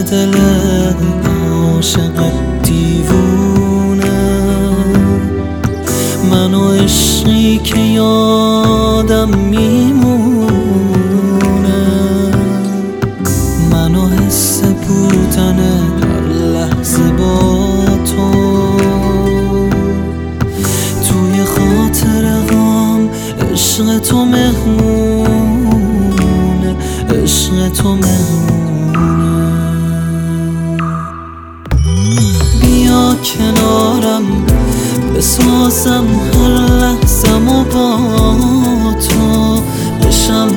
دل عاشق دیوونه، منو عشقی که یادم میمونه، منو حس بودن هر لحظه با تو، توی خاطرهام عشق تو مهمونه، عشق تو مهمونه. بیا کنارم بسازم هر لحظه‌مو با تو، بشم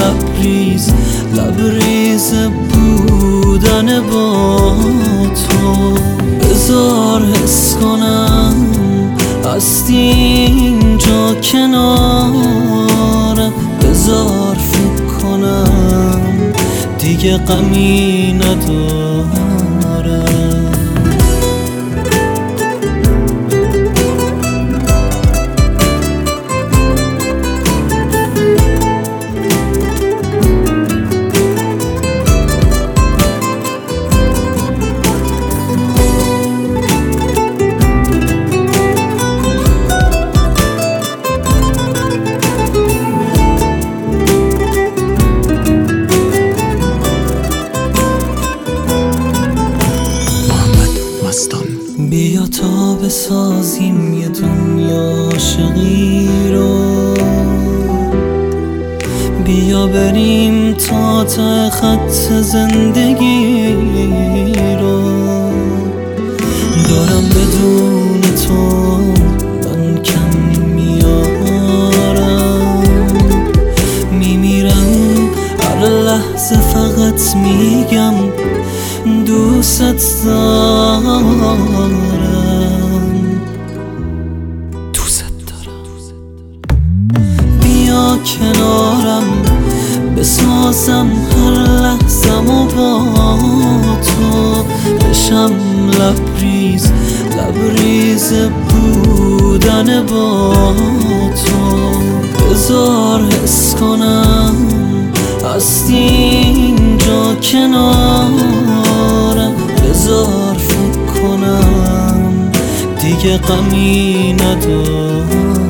لبریز بودن با تو. بذار حس کنم هستی اینجا کنارم، بذار فکر کنم دیگه غمی ندارم. بیا تا بسازیم یه دنیا عاشقی رو، بیا بریم تا خط زندگی رو. دارم بدون تو من کم میارم، میمیرم هر لحظه فقط میگم دوست دارم، دوست دارم. بیا کنارم بسازم هر لحظه‌مو با تو، بشم لبریز بودن با تو. بذار حس کنم هستی اینجا کنارم، بذار فکر کنم دیگه غمی ندارم.